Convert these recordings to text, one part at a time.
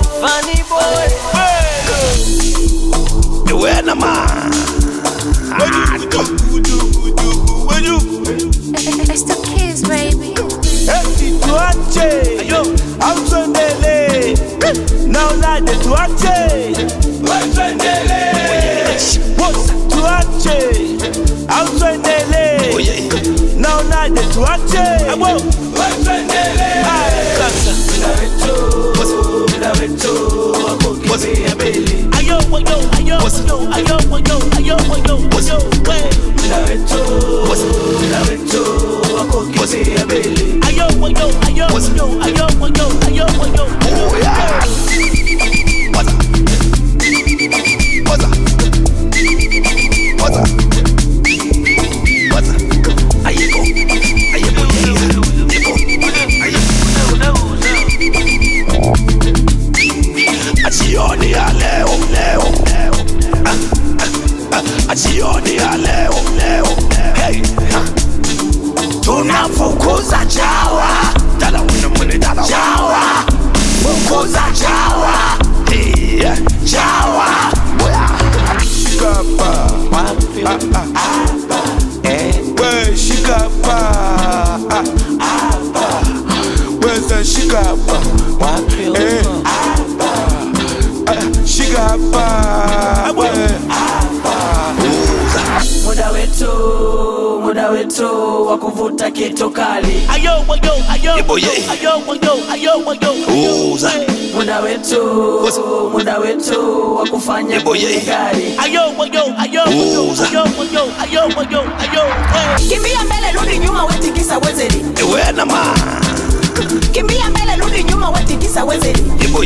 Funny boy. The way na man. It's the kids, baby. Tuache, Amsondele. Now like the Tuache. Tuache, Amsondele. Now like the Tuache. Tunafukuza chawa, dada wina mwene dada chawa. Fukuza chawa, chawa. Shikapa, we shikapa, where's the shikapa? Shikapa, Muda wetu wa kuvuta kitu kali. Muda wetu wa kufanya gari. Kimbia mbele rudi nyuma wetikisa wezeri. Ewe na ma. Kimbia mbele rudi nyuma wetikisa wezeri.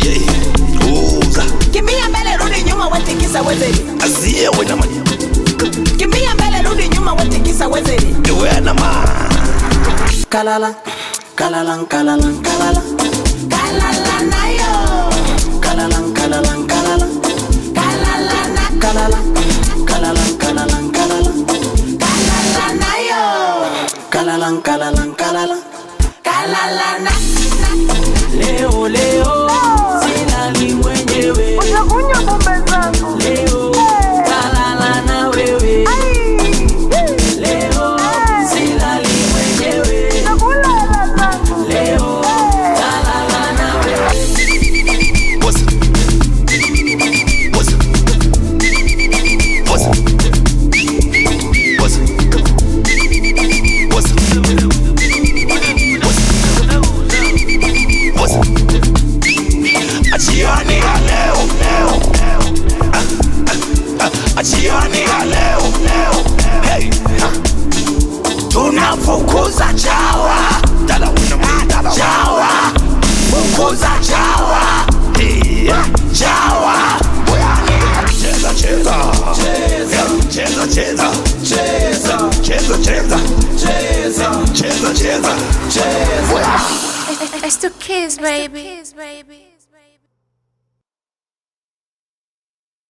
Kimbia mbele rudi nyuma wetikisa wezeri. Azie we na ma. Kimbia mbele rudi nyuma wetikisa wezeri. Ewe na ma. Kalala, kalalang, kalalang, kalala. Kalala na yo. Kalalang, kalalang, kalala. Kalala na kalala. Kalalang, kalalang, kalala. Kalala na yo. Kalalang, kalalang, kalala. Kalala na. Leo, leo. Silali mwenyewe. Utakunywa pombe zangu. Leo. Kalala na wewe. Leo. Silali mwenyewe. Nakula hela zangu. Leo. Kalala na wewe. Achiani ya leo, leo. Achiani ya leo, leo. Hey, tunafukuza chawa, dada wina mwene dada chawa. Fukuza chawa, chawa. Cheza, cheza. Cheza, cheza. Cheza, cheza. Cheza, cheza. It's the kids, baby.